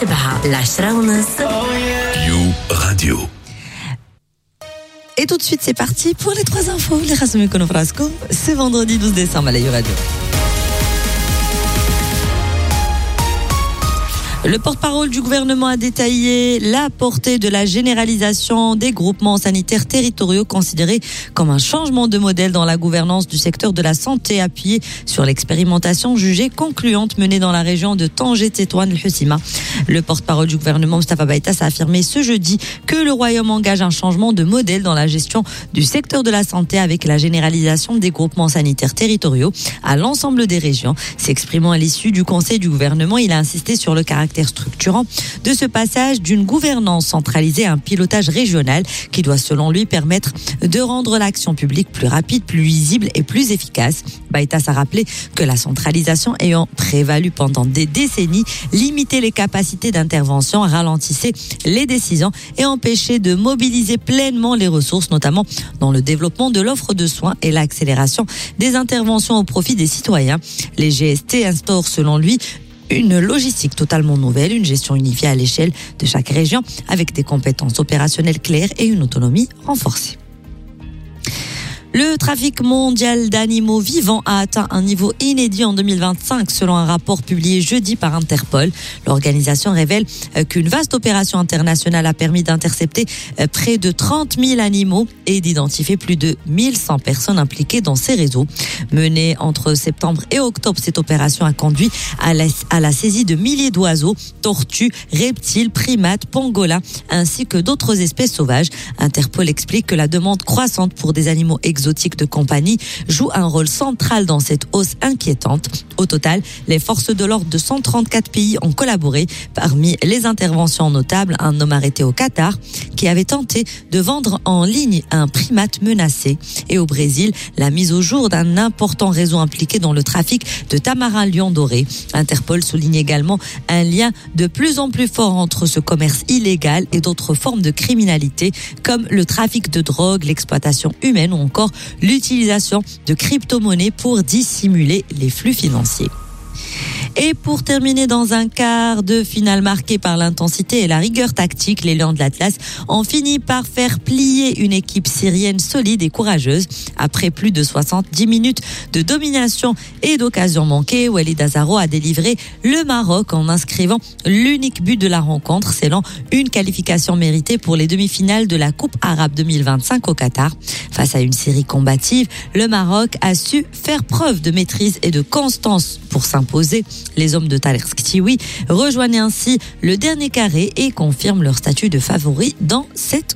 7 10 ونص. You Radio. Et tout de suite, c'est parti pour les 3 infos. Les Rassoumi Konofrasco, c'est vendredi 12 décembre à la You Radio. Le porte-parole du gouvernement a détaillé la portée de la généralisation des groupements sanitaires territoriaux considérés comme un changement de modèle dans la gouvernance du secteur de la santé, appuyé sur l'expérimentation jugée concluante menée dans la région de Tanger-Tétouan-el-Hussima. Le porte-parole du gouvernement, Moustapha Baïtas, a affirmé ce jeudi que le royaume engage un changement de modèle dans la gestion du secteur de la santé avec la généralisation des groupements sanitaires territoriaux à l'ensemble des régions. S'exprimant à l'issue du conseil du gouvernement, il a insisté sur le caractère structurant de ce passage d'une gouvernance centralisée à un pilotage régional qui doit, selon lui, permettre de rendre l'action publique plus rapide, plus visible et plus efficace. Baïtas a rappelé que la centralisation ayant prévalu pendant des décennies limitait les capacités d'intervention, ralentissait les décisions et empêchait de mobiliser pleinement les ressources, notamment dans le développement de l'offre de soins et l'accélération des interventions au profit des citoyens. Les GST instaurent, selon lui, une logistique totalement nouvelle, une gestion unifiée à l'échelle de chaque région avec des compétences opérationnelles claires et une autonomie renforcée. Le trafic mondial d'animaux vivants a atteint un niveau inédit en 2025 selon un rapport publié jeudi par Interpol. L'organisation révèle qu'une vaste opération internationale a permis d'intercepter près de 30 000 animaux et d'identifier plus de 1100 personnes impliquées dans ces réseaux. Menée entre septembre et octobre, cette opération a conduit à la saisie de milliers d'oiseaux, tortues, reptiles, primates, pangolins ainsi que d'autres espèces sauvages. Interpol explique que la demande croissante pour des animaux exotiques de compagnie joue un rôle central dans cette hausse inquiétante. Au total, les forces de l'ordre de 134 pays ont collaboré. Parmi les interventions notables, un homme arrêté au Qatar qui avait tenté de vendre en ligne un primate menacé. Et au Brésil, la mise au jour d'un important réseau impliqué dans le trafic de tamarins lion doré. Interpol souligne également un lien de plus en plus fort entre ce commerce illégal et d'autres formes de criminalité comme le trafic de drogue, l'exploitation humaine ou encore l'utilisation de crypto-monnaies pour dissimuler les flux financiers. Et pour terminer, dans un quart de finale marqué par l'intensité et la rigueur tactique, les Lions de l'Atlas ont fini par faire plier une équipe syrienne solide et courageuse. Après plus de 70 minutes de domination et d'occasions manquées, Walid Azaro a délivré le Maroc en inscrivant l'unique but de la rencontre, scellant une qualification méritée pour les demi-finales de la Coupe arabe 2025 au Qatar. Face à une Syrie combative, le Maroc a su faire preuve de maîtrise et de constance pour s'imposer. Les hommes de Tariq Ktiwi rejoignent ainsi le dernier carré et confirment leur statut de favori dans cette